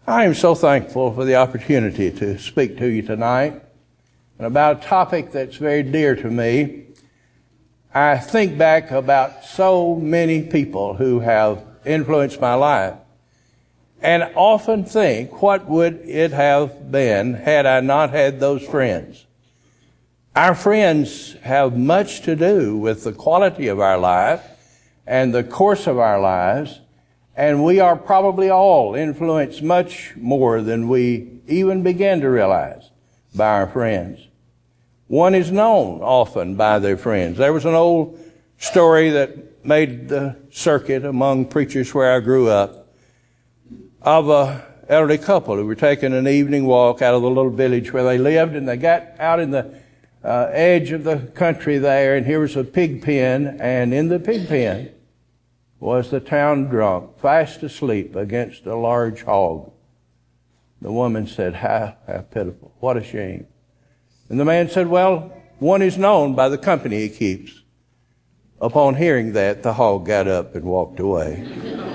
I am so thankful for the opportunity to speak to you tonight and about a topic that's very dear to me. I think back about so many people who have influenced my life and often think, what would it have been had I not had those friends? Our friends have much to do with the quality of our life and the course of our lives, and we are probably all influenced much more than we even begin to realize by our friends. One is known often by their friends. There was an old story that made the circuit among preachers where I grew up of an elderly couple who were taking an evening walk out of the little village where they lived, and they got out in the edge of the country there, and here was a pig pen, and in the pig pen was the town drunk, fast asleep against a large hog. The woman said, how pitiful, what a shame. And the man said, well, one is known by the company he keeps. Upon hearing that, the hog got up and walked away.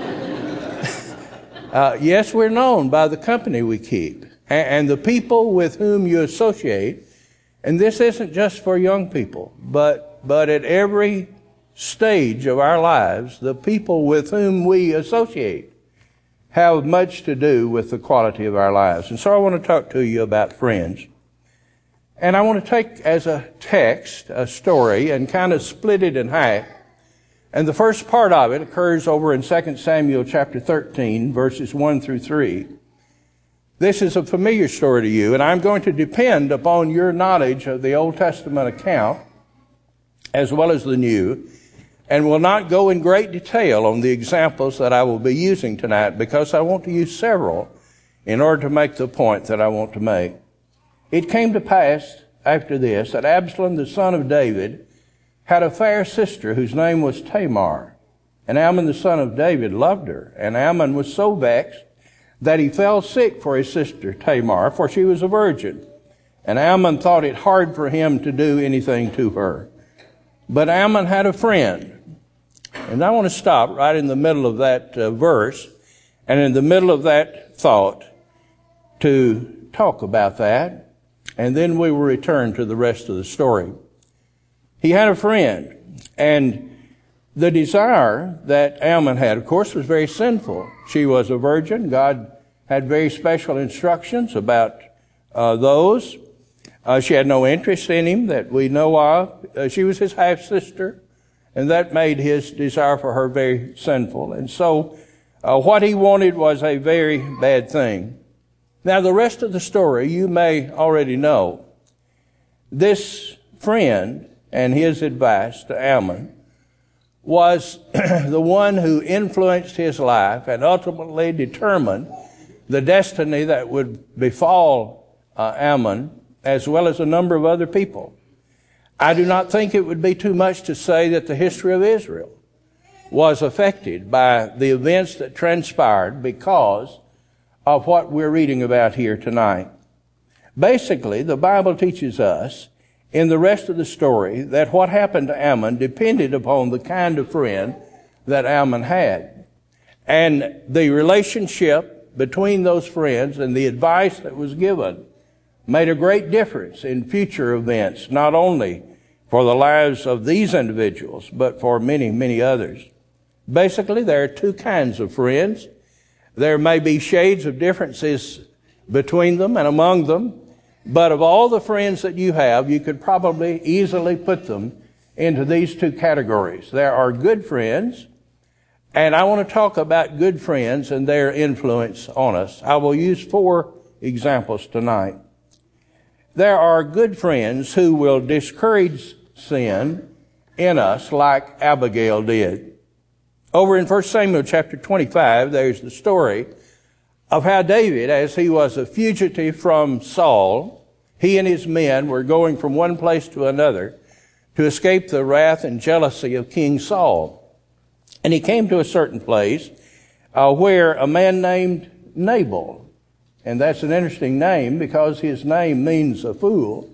Yes, we're known by the company we keep and the people with whom you associate. And this isn't just for young people, but at every stage of our lives, the people with whom we associate have much to do with the quality of our lives. And so I want to talk to you about friends. And I want to take as a text a story and kind of split it in half. And the first part of it occurs over in 2 Samuel chapter 13, verses 1 through 3. This is a familiar story to you, and I'm going to depend upon your knowledge of the Old Testament account as well as the New, and will not go in great detail on the examples that I will be using tonight because I want to use several in order to make the point that I want to make. It came to pass after this that Absalom, the son of David, had a fair sister whose name was Tamar. And Amnon, the son of David, loved her. And Amnon was so vexed that he fell sick for his sister Tamar, for she was a virgin. And Amnon thought it hard for him to do anything to her. But Amnon had a friend. And I want to stop right in the middle of that verse and in the middle of that thought to talk about that. And then we will return to the rest of the story. He had a friend, and the desire that Amnon had, of course, was very sinful. She was a virgin. God had very special instructions about those. She had no interest in him that we know of. She was his half-sister, and that made his desire for her very sinful. And so what he wanted was a very bad thing. Now, the rest of the story you may already know. This friend and his advice to Amnon was the one who influenced his life and ultimately determined the destiny that would befall Amnon as well as a number of other people. I do not think it would be too much to say that the history of Israel was affected by the events that transpired because of what we're reading about here tonight. Basically, the Bible teaches us in the rest of the story that what happened to Amnon depended upon the kind of friend that Amnon had. And the relationship between those friends and the advice that was given made a great difference in future events, not only for the lives of these individuals, but for many, many others. Basically, there are two kinds of friends. There may be shades of differences between them and among them, but of all the friends that you have, you could probably easily put them into these two categories. There are good friends, and I want to talk about good friends and their influence on us. I will use 4 examples tonight. There are good friends who will discourage sin in us like Abigail did. Over in 1 Samuel chapter 25, there's the story of how David, as he was a fugitive from Saul, he and his men were going from one place to another to escape the wrath and jealousy of King Saul. And he came to a certain place where a man named Nabal, and that's an interesting name because his name means a fool,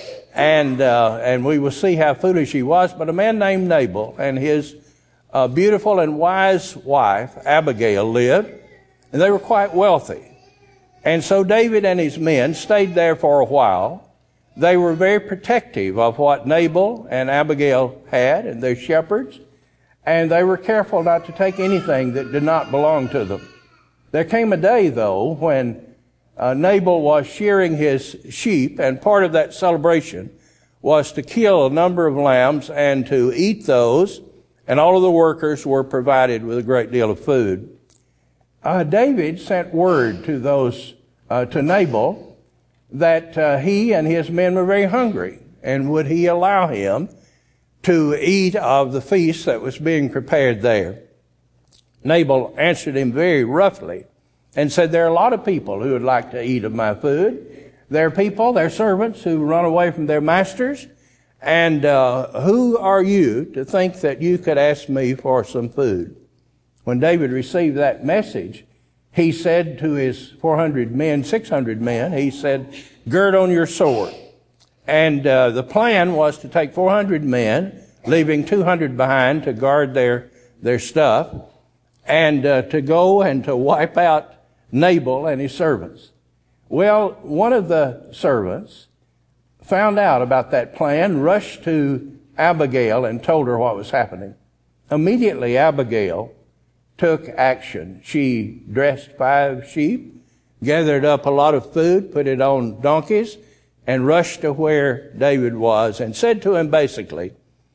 and we will see how foolish he was, but a man named Nabal and his beautiful and wise wife, Abigail, lived, and they were quite wealthy. And so David and his men stayed there for a while. They were very protective of what Nabal and Abigail had and their shepherds, and they were careful not to take anything that did not belong to them. There came a day, though, when Nabal was shearing his sheep, and part of that celebration was to kill a number of lambs and to eat those, and all of the workers were provided with a great deal of food. David sent word to to Nabal that he and his men were very hungry, and would he allow him to eat of the feast that was being prepared there. Nabal answered him very roughly and said, there are a lot of people who would like to eat of my food. There are people, they're servants who run away from their masters, and who are you to think that you could ask me for some food? When David received that message, he said to his 400 men, 600 men, he said, gird on your sword. And the plan was to take 400 men, leaving 200 behind to guard their stuff, and to go and to wipe out Nabal and his servants. Well, one of the servants found out about that plan, rushed to Abigail and told her what was happening. Immediately, Abigail took action. She dressed 5 sheep, gathered up a lot of food, put it on donkeys, and rushed to where David was and said to him basically,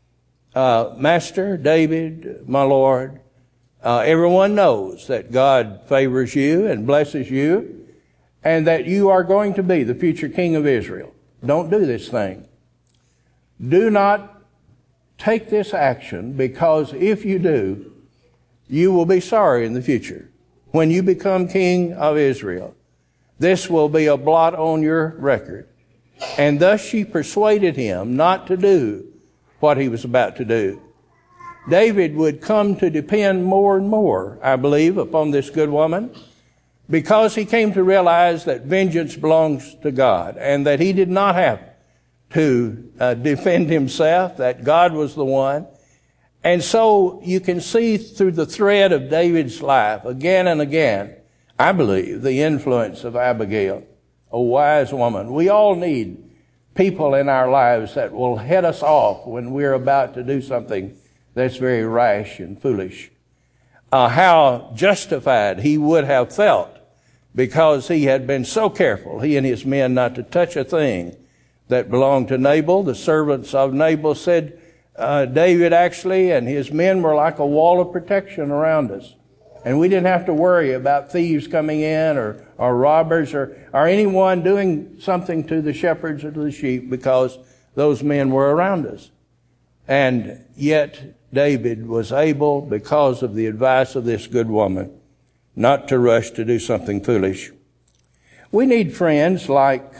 Master David, my Lord, everyone knows that God favors you and blesses you, and that you are going to be the future king of Israel. Don't do this thing. Do not take this action, because if you do, you will be sorry in the future. When you become king of Israel, this will be a blot on your record. And thus she persuaded him not to do what he was about to do. David would come to depend more and more, I believe, upon this good woman, because he came to realize that vengeance belongs to God, and that he did not have to defend himself, that God was the one. And so you can see through the thread of David's life, again and again, I believe, the influence of Abigail, a wise woman. We all need people in our lives that will head us off when we're about to do something that's very rash and foolish. How justified he would have felt, because he had been so careful, he and his men, not to touch a thing that belonged to Nabal. The servants of Nabal said, David actually and his men were like a wall of protection around us. And we didn't have to worry about thieves coming in or robbers or anyone doing something to the shepherds or to the sheep, because those men were around us. And yet David was able, because of the advice of this good woman, not to rush to do something foolish. We need friends like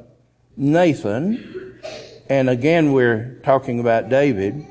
Nathan. And again, we're talking about David,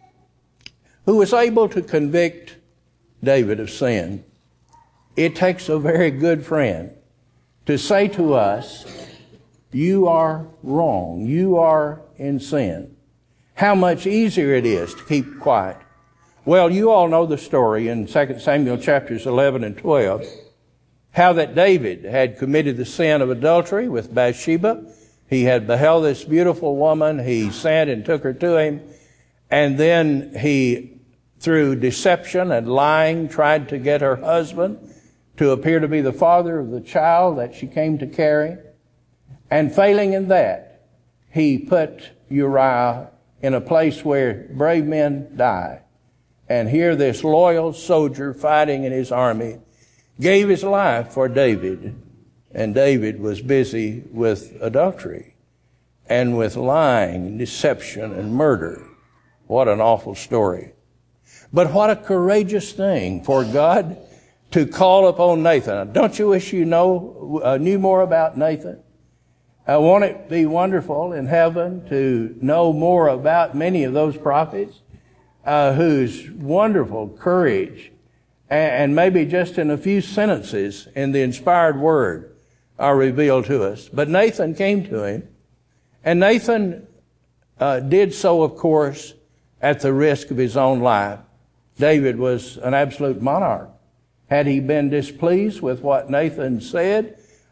who was able to convict David of sin. It takes a very good friend to say to us, you are wrong. You are in sin. How much easier it is to keep quiet. Well, you all know the story in 2 Samuel chapters 11 and 12, how that David had committed the sin of adultery with Bathsheba. He had beheld this beautiful woman. He sent and took her to him. And then he, through deception and lying, tried to get her husband to appear to be the father of the child that she came to carry. And failing in that, he put Uriah in a place where brave men die. And here this loyal soldier fighting in his army gave his life for David. And David was busy with adultery and with lying, deception, and murder. What an awful story. But what a courageous thing for God to call upon Nathan. Don't you wish you knew more about Nathan? Won't it be wonderful in heaven to know more about many of those prophets whose wonderful courage, and maybe just in a few sentences in the inspired word, are revealed to us. But Nathan came to him, and Nathan did so, of course, at the risk of his own life. David was an absolute monarch. Had he been displeased with what Nathan said,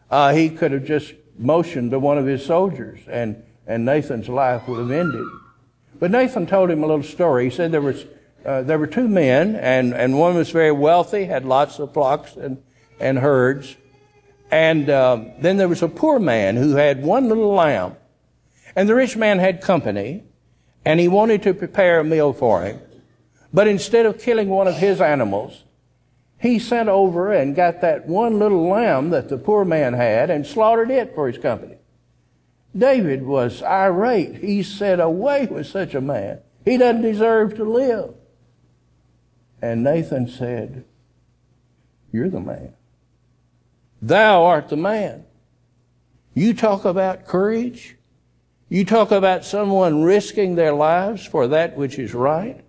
he could have just motioned to one of his soldiers, and Nathan's life would have ended. But Nathan told him a little story. He said there were two men, and one was very wealthy, had lots of flocks and herds. And then there was a poor man who had one little lamb. And the rich man had company, and he wanted to prepare a meal for him. But instead of killing one of his animals, he sent over and got that one little lamb that the poor man had and slaughtered it for his company. David was irate. He said, "Away with such a man. He doesn't deserve to live." And Nathan said, "You're the man. Thou art the man." You talk about courage. You talk about someone risking their lives for that which is right.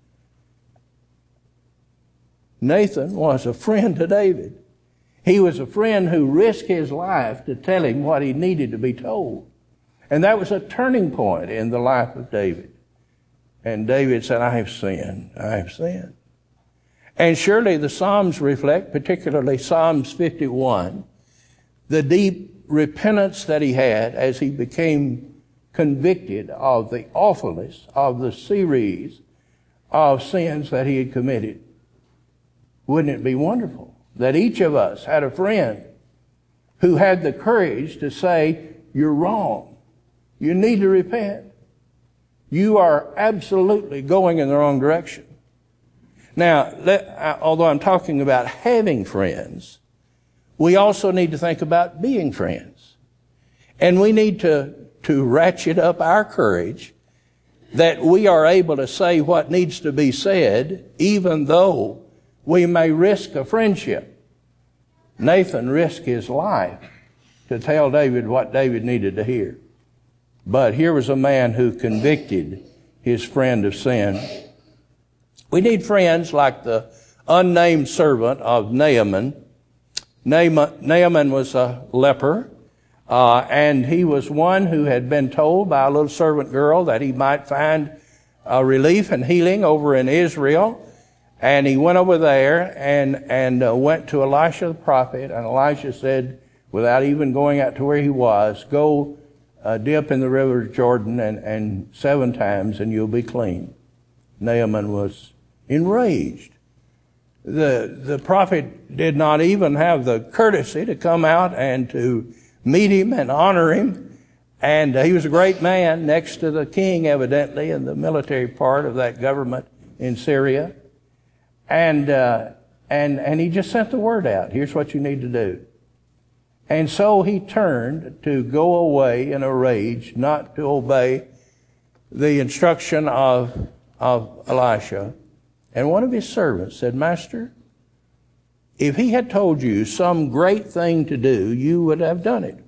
Nathan was a friend to David. He was a friend who risked his life to tell him what he needed to be told. And that was a turning point in the life of David. And David said, "I have sinned. I have sinned." And surely the Psalms reflect, particularly Psalms 51, the deep repentance that he had as he became convicted of the awfulness of the series of sins that he had committed. Wouldn't it be wonderful that each of us had a friend who had the courage to say, "You're wrong. You need to repent. You are absolutely going in the wrong direction." Now, although I'm talking about having friends, we also need to think about being friends. And we need to ratchet up our courage that we are able to say what needs to be said, even though we may risk a friendship. Nathan risked his life to tell David what David needed to hear. But here was a man who convicted his friend of sin. We need friends like the unnamed servant of Naaman. Naaman was a leper, and he was one who had been told by a little servant girl that he might find relief and healing over in Israel. And he went over there and went to Elisha the prophet, and Elisha said, without even going out to where he was, "Go dip in the river Jordan and 7 times and you'll be clean." Naaman was enraged. The prophet did not even have the courtesy to come out and to meet him and honor him. And he was a great man, next to the king, evidently, in the military part of that government in Syria. And he just sent the word out. Here's what you need to do. And so he turned to go away in a rage, not to obey the instruction of Elisha. And one of his servants said, "Master, if he had told you some great thing to do, you would have done it.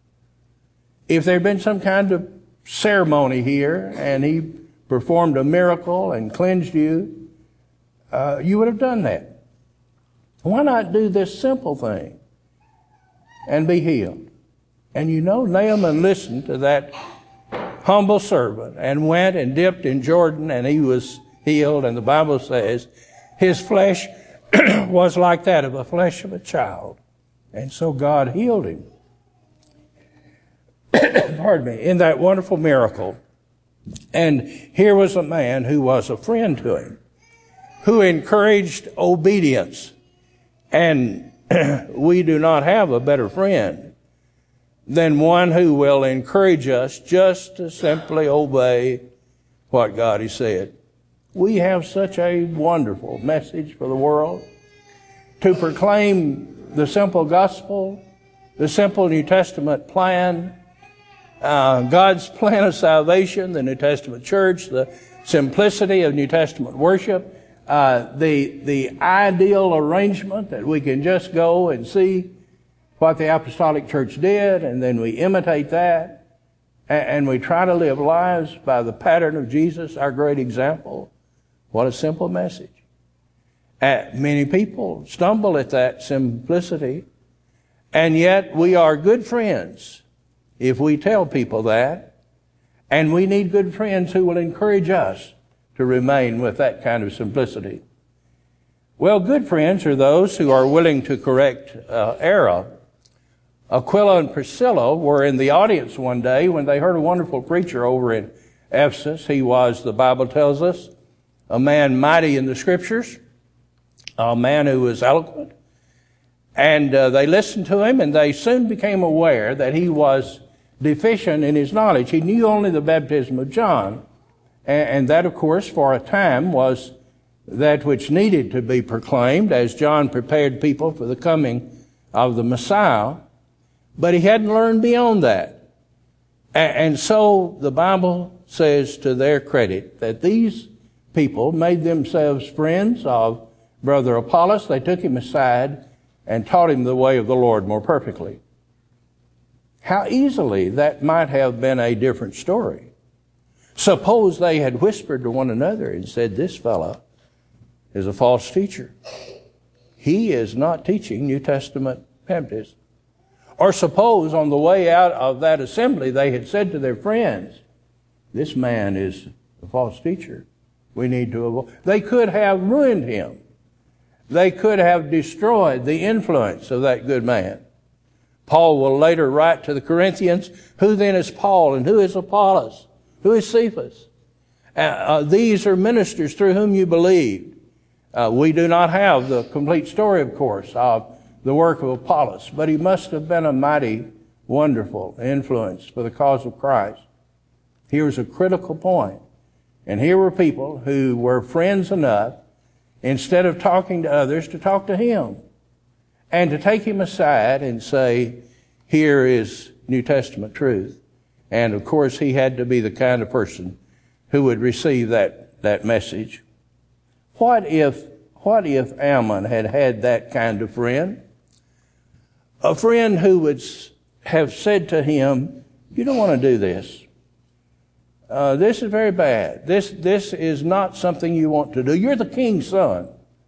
If there had been some kind of ceremony here and he performed a miracle and cleansed you, you would have done that. Why not do this simple thing and be healed?" And you know, Naaman listened to that humble servant and went and dipped in Jordan, and he was healed. And the Bible says his flesh was like that of the flesh of a child. And so God healed him. Pardon me, in that wonderful miracle. And here was a man who was a friend to him, who encouraged obedience. And we do not have a better friend than one who will encourage us just to simply obey what God has said. We have such a wonderful message for the world to proclaim the simple gospel, the simple New Testament plan, God's plan of salvation, the New Testament church, the simplicity of New Testament worship, the ideal arrangement that we can just go and see what the apostolic church did, and then we imitate that, and we try to live lives by the pattern of Jesus, our great example. What a simple message. Many people stumble at that simplicity, and yet we are good friends if we tell people that, and we need good friends who will encourage us to remain with that kind of simplicity. Well, good friends are those who are willing to correct error. Aquila and Priscilla were in the audience one day when they heard a wonderful preacher over in Ephesus. He was, the Bible tells us, a man mighty in the Scriptures, a man who was eloquent. And they listened to him, and they soon became aware that he was deficient in his knowledge. He knew only the baptism of John, and that, of course, for a time was that which needed to be proclaimed as John prepared people for the coming of the Messiah. But he hadn't learned beyond that. And so the Bible says to their credit that these people made themselves friends of Brother Apollos. They took him aside and taught him the way of the Lord more perfectly. How easily that might have been a different story. Suppose they had whispered to one another and said, "This fellow is a false teacher. He is not teaching New Testament baptism." Or suppose on the way out of that assembly they had said to their friends, "This man is a false teacher. We need to avoid." They could have ruined him. They could have destroyed the influence of that good man. Paul will later write to the Corinthians, "Who then is Paul, and who is Apollos? Who is Cephas? These are ministers through whom you believed." We do not have the complete story, of course, of the work of Apollos, but he must have been a mighty, wonderful influence for the cause of Christ. Here was a critical point. And here were people who were friends enough, instead of talking to others, to talk to him and to take him aside and say, "Here is New Testament truth." And of course, he had to be the kind of person who would receive that message. What if Ammon had had that kind of friend? A friend who would have said to him, "You don't want to do this. This is very bad. This is not something you want to do. You're the king's son.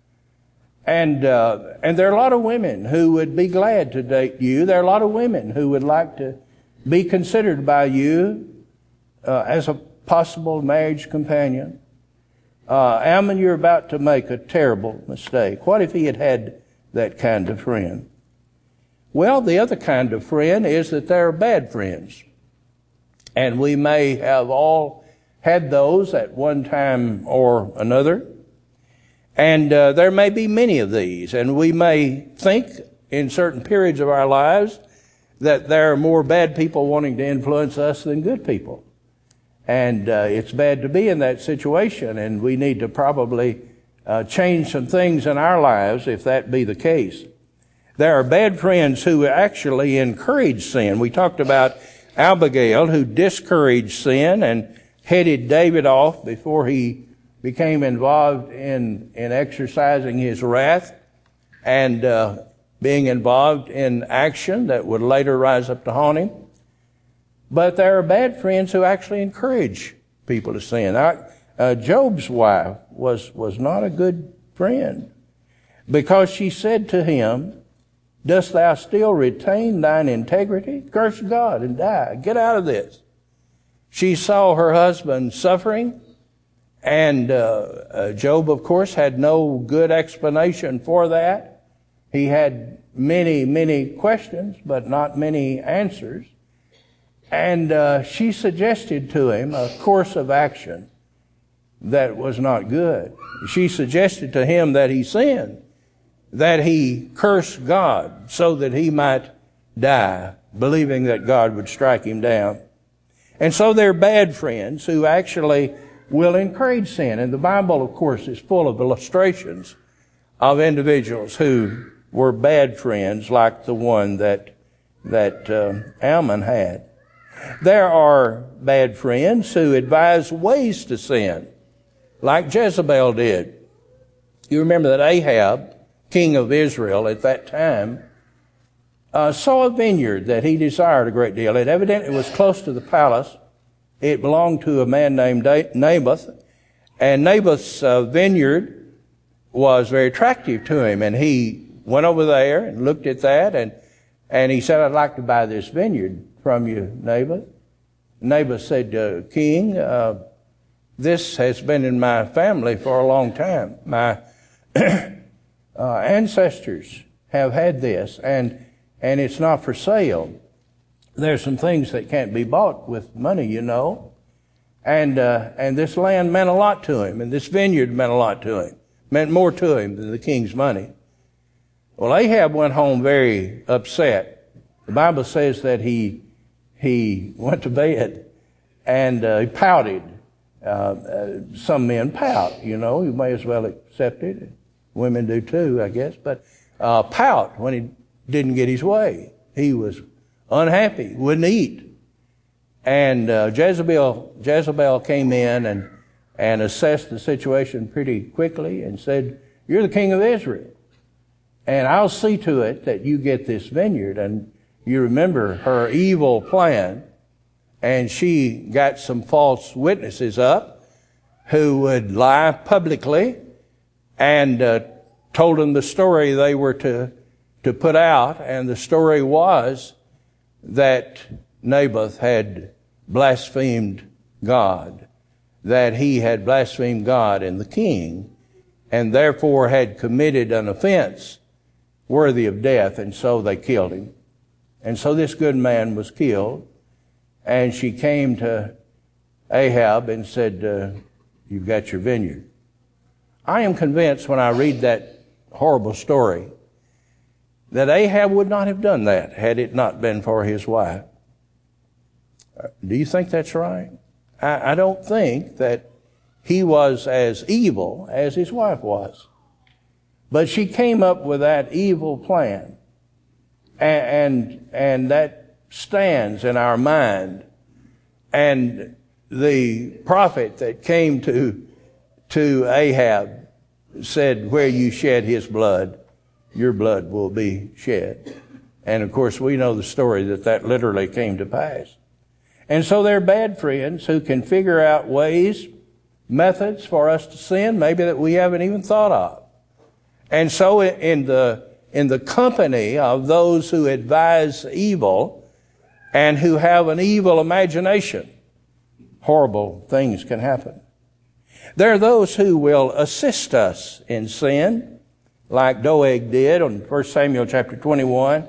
And there are a lot of women who would be glad to date you. There are a lot of women who would like to be considered by you as a possible marriage companion. Ammon, you're about to make a terrible mistake." What if he had had that kind of friend? Well, the other kind of friend is that there are bad friends. And we may have all had those at one time or another. And there may be many of these. And we may think in certain periods of our lives that there are more bad people wanting to influence us than good people. And it's bad to be in that situation. And we need to probably change some things in our lives if that be the case. There are bad friends who actually encourage sin. We talked about Abigail, who discouraged sin and headed David off before he became involved in exercising his wrath and being involved in action that would later rise up to haunt him. But there are bad friends who actually encourage people to sin. Job's wife was not a good friend, because she said to him, "Dost thou still retain thine integrity? Curse God and die. Get out of this." She saw her husband suffering, and Job, of course, had no good explanation for that. He had many, many questions, but not many answers. And she suggested to him a course of action that was not good. She suggested to him that he sin, that he curse God so that he might die, believing that God would strike him down. And so they're bad friends who actually will encourage sin. And the Bible, of course, is full of illustrations of individuals who were bad friends like the one that Ammon had. There are bad friends who advise ways to sin, like Jezebel did. You remember that Ahab, king of Israel at that time, saw a vineyard that he desired a great deal. It evidently was close to the palace. It belonged to a man named Naboth. And Naboth's vineyard was very attractive to him. And he went over there and looked at that. And he said, "I'd like to buy this vineyard from you, Naboth." Naboth said, "King, this has been in my family for a long time. My ancestors have had this, and and it's not for sale. There's some things that can't be bought with money, you know. And this land meant a lot to him, and this vineyard meant a lot to him. Meant more to him than the king's money. Well, Ahab went home very upset. The Bible says that he went to bed and he pouted. Some men pout, you know. You may as well accept it. Women do too, I guess. But pout when he didn't get his way. He was unhappy, wouldn't eat. And Jezebel came in and assessed the situation pretty quickly and said, "You're the king of Israel, and I'll see to it that you get this vineyard." And you remember her evil plan, and she got some false witnesses up who would lie publicly and told them the story they were to put out. And the story was that Naboth had blasphemed God, that he had blasphemed God and the king, and therefore had committed an offense worthy of death, and so they killed him. And so this good man was killed, and she came to Ahab and said, "You've got your vineyard." I am convinced when I read that horrible story that Ahab would not have done that had it not been for his wife. Do you think that's right? I don't think that he was as evil as his wife was. But she came up with that evil plan. And that stands in our mind. And the prophet that came to Ahab said, "Where you shed his blood, your blood will be shed." And of course we know the story that literally came to pass. And so they're bad friends who can figure out ways, methods for us to sin, maybe that we haven't even thought of. And so in the company of those who advise evil and who have an evil imagination, horrible things can happen. There are those who will assist us in sin, like Doeg did on 1 Samuel chapter 21.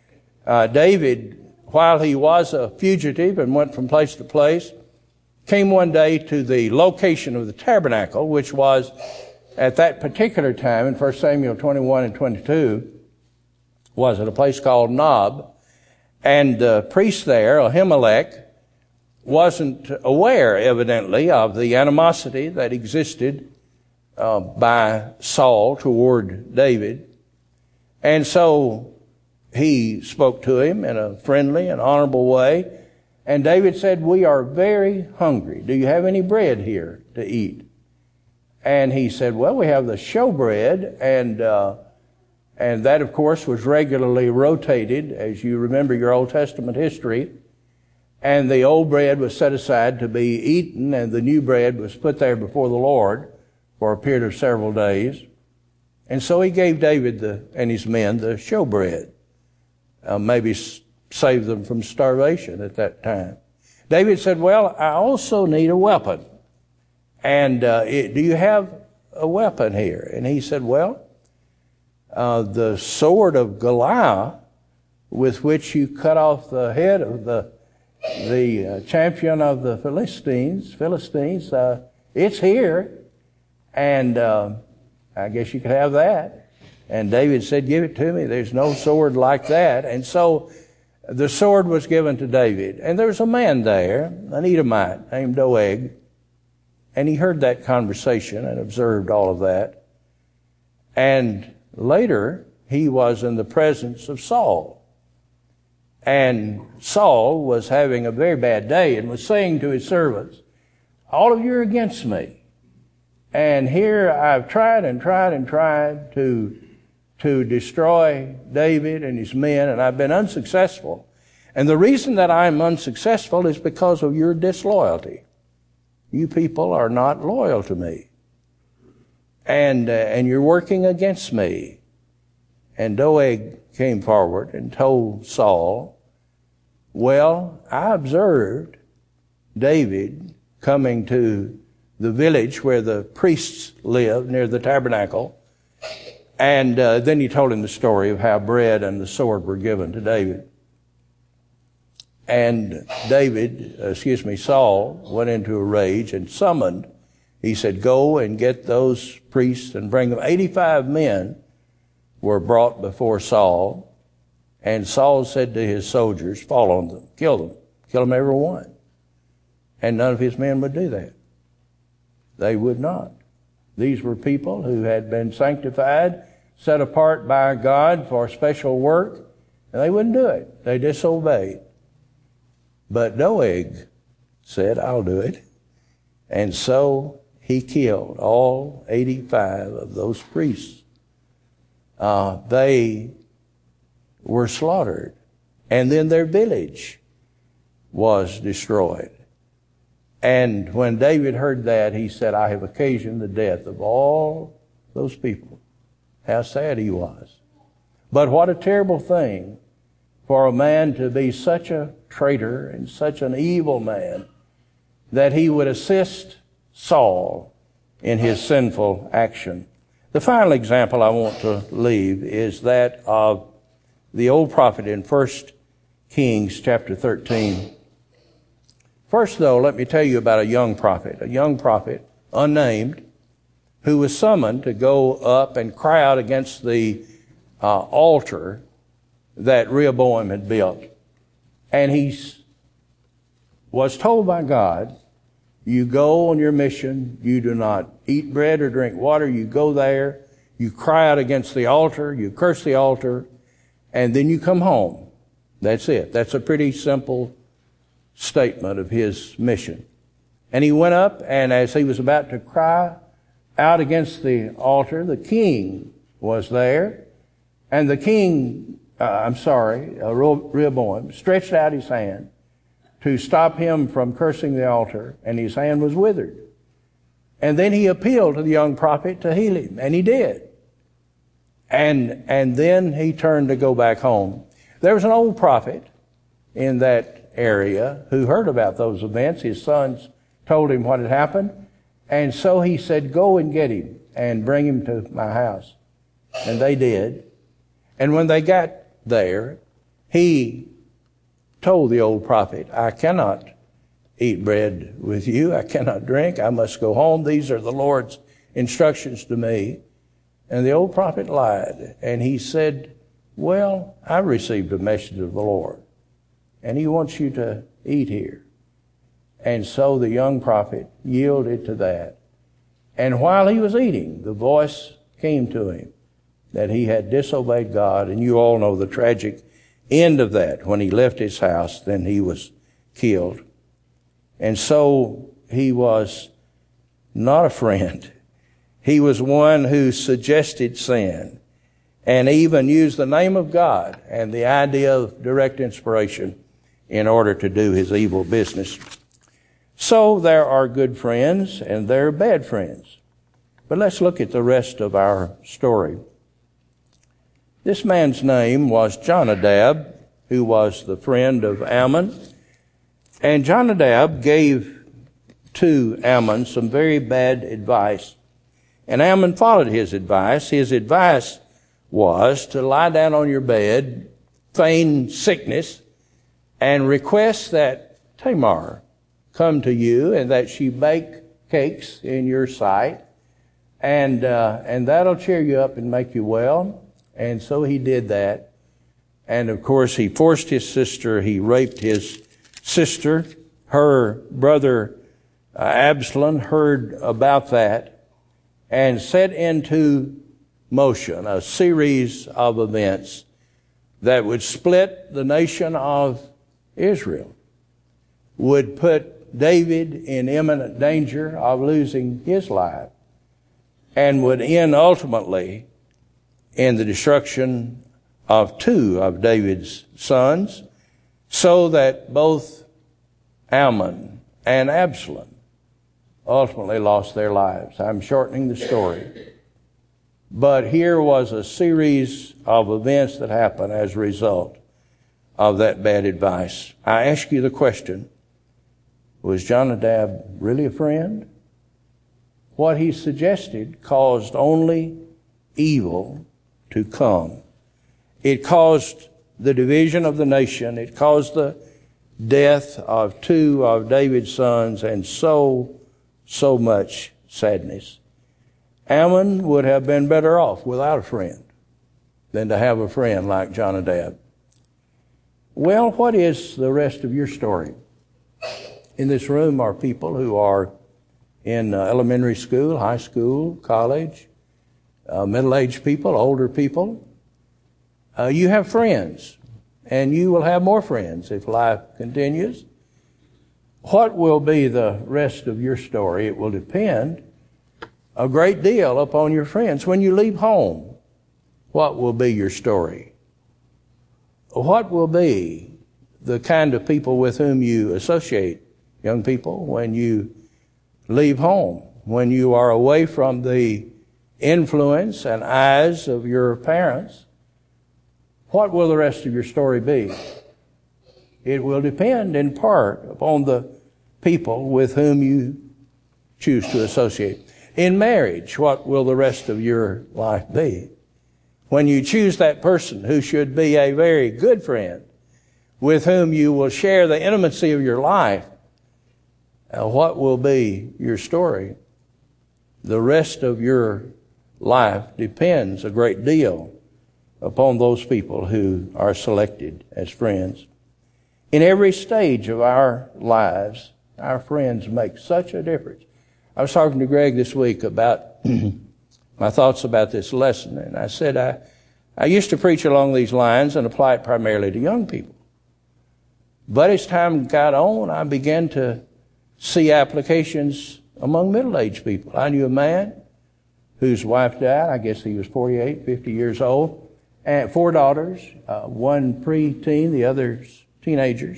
David, while he was a fugitive and went from place to place, came one day to the location of the tabernacle, which was at that particular time in 1 Samuel 21 and 22, was at a place called Nob. And the priest there, Ahimelech, wasn't aware, evidently, of the animosity that existed by Saul toward David. And so he spoke to him in a friendly and honorable way. And David said, "We are very hungry. Do you have any bread here to eat?" And he said, "Well, we have the showbread." And that, of course, was regularly rotated, as you remember your Old Testament history. And the old bread was set aside to be eaten, and the new bread was put there before the Lord for a period of several days. And so he gave David and his men the showbread. Maybe save them from starvation at that time. David said, "Well, I also need a weapon. And do you have a weapon here?" And he said, "Well, the sword of Goliath, with which you cut off the head of the champion of the Philistines, it's here. And I guess you could have that." And David said, "Give it to me. There's no sword like that." And so the sword was given to David. And there was a man there, an Edomite named Doeg. And he heard that conversation and observed all of that. And later, he was in the presence of Saul. And Saul was having a very bad day and was saying to his servants, "All of you are against me. And here I've tried and tried and tried to destroy David and his men, and I've been unsuccessful. And the reason that I'm unsuccessful is because of your disloyalty. You people are not loyal to me. And you're working against me." And Doeg came forward and told Saul, "Well, I observed David coming to the village where the priests lived near the tabernacle, And then he told him the story of how bread and the sword were given to David. And Saul went into a rage and summoned. He said, go and get those priests and bring them. 85 men were brought before Saul. And Saul said to his soldiers, fall on them, kill them every one. And none of his men would do that. They would not. These were people who had been sanctified, set apart by God for special work, and they wouldn't do it. They disobeyed. But Doeg said, I'll do it. And so he killed all 85 of those priests. They were slaughtered. And then their village was destroyed. And when David heard that, he said, I have occasioned the death of all those people. How sad he was. But what a terrible thing for a man to be such a traitor and such an evil man that he would assist Saul in his sinful action. The final example I want to leave is that of the old prophet in 1 Kings chapter 13. First, though, let me tell you about a young prophet, unnamed, who was summoned to go up and cry out against the altar that Rehoboam had built. And he was told by God, you go on your mission, you do not eat bread or drink water, you go there, you cry out against the altar, you curse the altar, and then you come home. That's it. That's a pretty simple statement of his mission. And he went up, and as he was about to cry out against the altar, the king was there, and the king, Rehoboam, stretched out his hand to stop him from cursing the altar, and his hand was withered. And then he appealed to the young prophet to heal him, and he did. And then he turned to go back home. There was an old prophet in that area who heard about those events. His sons told him what had happened, and so he said, go and get him and bring him to my house. And they did. And when they got there, he told the old prophet, I cannot eat bread with you. I cannot drink. I must go home. These are the Lord's instructions to me. And the old prophet lied. And he said, well, I received a message of the Lord, and he wants you to eat here. And so the young prophet yielded to that. And while he was eating, the voice came to him that he had disobeyed God. And you all know the tragic end of that. When he left his house, then he was killed. And so he was not a friend. He was one who suggested sin and even used the name of God and the idea of direct inspiration in order to do his evil business. So there are good friends and there are bad friends. But let's look at the rest of our story. This man's name was Jonadab, who was the friend of Ammon. And Jonadab gave to Ammon some very bad advice. And Ammon followed his advice. His advice was to lie down on your bed, feign sickness, and request that Tamar come to you and that she bake cakes in your sight. And that'll cheer you up and make you well. And so he did that. And of course, he forced his sister. He raped his sister. Her brother Absalom heard about that and set into motion a series of events that would split the nation of Israel, would put David in imminent danger of losing his life, and would end ultimately in the destruction of two of David's sons, so that both Ammon and Absalom ultimately lost their lives. I'm shortening the story. But here was a series of events that happened as a result of that bad advice. I ask you the question, was Jonadab really a friend? What he suggested caused only evil to come. It caused the division of the nation. It caused the death of two of David's sons and so much sadness. Ammon would have been better off without a friend than to have a friend like Jonadab. Well, what is the rest of your story? In this room are people who are in elementary school, high school, college, middle-aged people, older people. You have friends, and you will have more friends if life continues. What will be the rest of your story? It will depend a great deal upon your friends. When you leave home, what will be your story? What will be the kind of people with whom you associate, young people, when you leave home, when you are away from the influence and eyes of your parents? What will the rest of your story be? It will depend in part upon the people with whom you choose to associate. In marriage, what will the rest of your life be? When you choose that person who should be a very good friend, with whom you will share the intimacy of your life, what will be your story? The rest of your life depends a great deal upon those people who are selected as friends. In every stage of our lives, our friends make such a difference. I was talking to Greg this week about my thoughts about this lesson, and I said I used to preach along these lines and apply it primarily to young people. But as time got on, I began to see applications among middle-aged people. I knew a man whose wife died. I guess he was 48, 50 years old. And 4 daughters, one pre-teen, the others teenagers.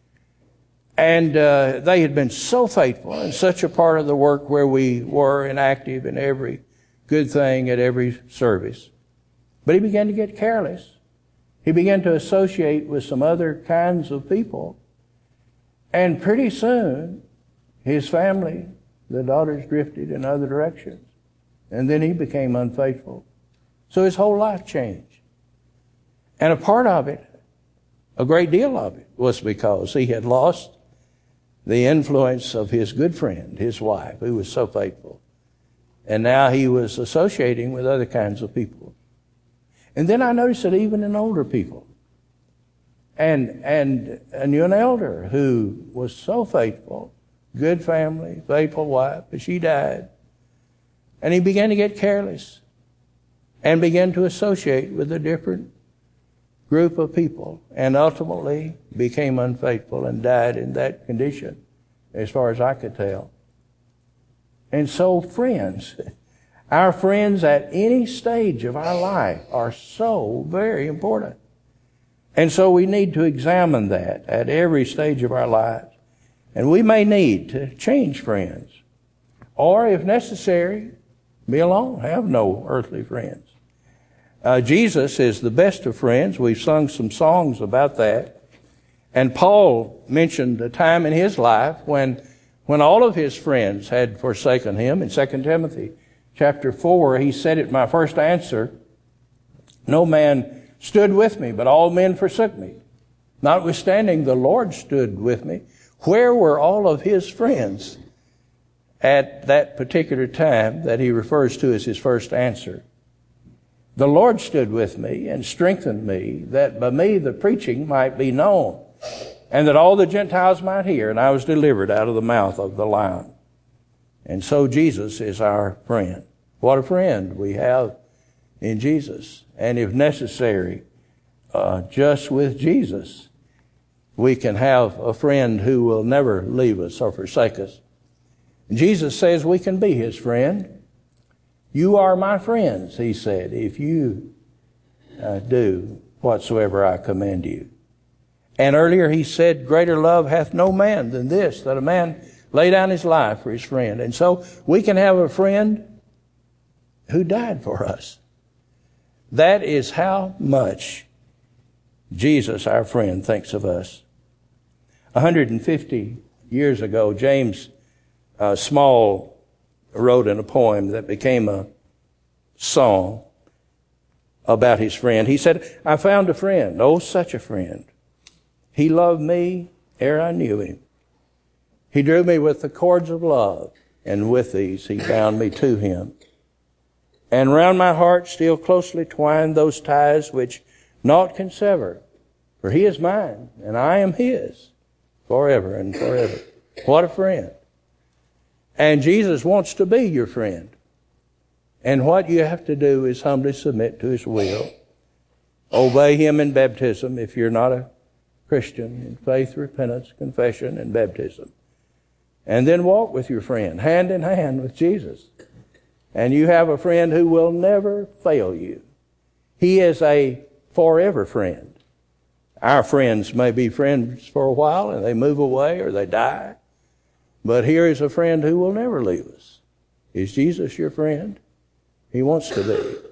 And they had been so faithful and such a part of the work where we were and active in every good thing at every service. But he began to get careless. He began to associate with some other kinds of people. And pretty soon, his family, the daughters, drifted in other directions. And then he became unfaithful. So his whole life changed. And a part of it, a great deal of it, was because he had lost the influence of his good friend, his wife, who was so faithful. And now he was associating with other kinds of people. And then I noticed that even in older people. And I knew an elder who was so faithful, good family, faithful wife, but she died. And he began to get careless and began to associate with a different group of people, and ultimately became unfaithful and died in that condition, as far as I could tell. And so friends, our friends at any stage of our life are so very important. And so we need to examine that at every stage of our lives. And we may need to change friends, or if necessary, be alone, have no earthly friends. Jesus is the best of friends. We've sung some songs about that. And Paul mentioned a time in his life when all of his friends had forsaken him. In 2 Timothy chapter 4, he said at my first answer, "No man stood with me, but all men forsook me. Notwithstanding, the Lord stood with me." Where were all of his friends at that particular time that he refers to as his first answer? The Lord stood with me and strengthened me, that by me the preaching might be known, and that all the Gentiles might hear, and I was delivered out of the mouth of the lion. And so Jesus is our friend. What a friend we have in Jesus. And if necessary, just with Jesus, we can have a friend who will never leave us or forsake us. And Jesus says we can be his friend. "You are my friends," he said, "if you do whatsoever I command you." And earlier he said, "Greater love hath no man than this, that a man lay down his life for his friend." And so we can have a friend who died for us. That is how much Jesus, our friend, thinks of us. 150 years ago, James Small wrote in a poem that became a song. about his friend. He said, I found a friend. Oh, such a friend. He loved me ere I knew him. He drew me with the cords of love, and with these he bound me to him. And round my heart still closely twined those ties which naught can sever. For he is mine, and I am his, forever and forever. What a friend. And Jesus wants to be your friend. And what you have to do is humbly submit to his will. Obey him in baptism if you're not a Christian, in faith, repentance, confession, and baptism. And then walk with your friend, hand in hand with Jesus. And you have a friend who will never fail you. He is a forever friend. Our friends may be friends for a while and they move away or they die. But here is a friend who will never leave us. Is Jesus your friend? He wants to be.